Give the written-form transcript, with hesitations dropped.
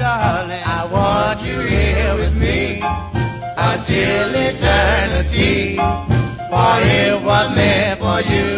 darling, I want you here with me until eternity. For it was meant for you